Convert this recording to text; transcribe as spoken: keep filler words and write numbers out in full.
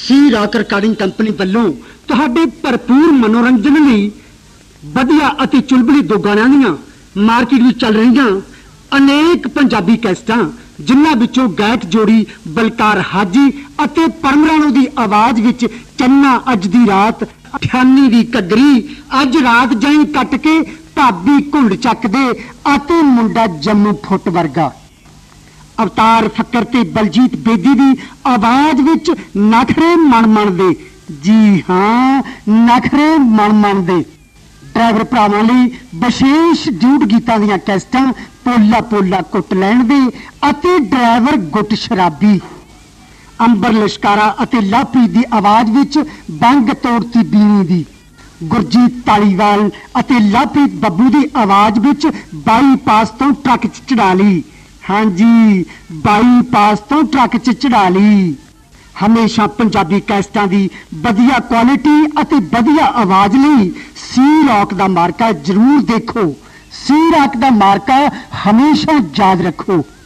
सी rock recording company वालों तुहाडे भरपूर मनोरंजन लई वधिया अति चुलबुली दो गाणियां दीआं मार्केट विच चल रहीआं अनेक पंजाबी कैसटां जिन्हां विचों गायक जोड़ी बलकार हाजी अते परमराणो दी आवाज़ विच चन्ना अज दी रात अठानी दी कगरी अज रात जाई कट के भाबी घुंड चकदे अते मुंडा जम्मू फुट वर्गा अवतार फक्कर ते बलजीत बेदी दी आवाज़ विच नखरे मन मन दे जी हाँ नखरे मन मन दे ड्राइवर भरावां लई विशेष ड्यूट गीतां दीआं कैसटां पोला पोला कुट लैण दे अते ड्राइवर गुट शराबी अंबर लिशकारा अते लवप्रीत दी आवाज़ विच बंग तोड़ती बीनी दी गुरजीत तालीवाल अते लवप्रीत बब्बू दी आवाज़ विच बाईपास तो ट्रक च चढ़ा ली हाँ जी बाईपास तो ट्रक च चढ़ा ली हमेशा पंजाबी कैसटां दी वधिया क्वालिटी अते वधिया आवाज़ लई सी रॉक दा मार्का जरूर देखो सी रॉक दा मार्का हमेशा याद रखो।